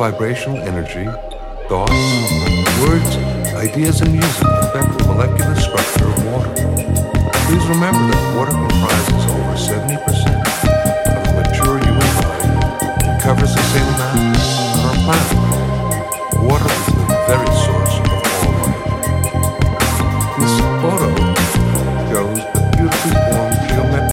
vibrational energy, thoughts, words, ideas, and music affect the molecular structure of water. Please remember that water comprises over 70% of a mature human body and covers the same amount on our planet. Water is the very source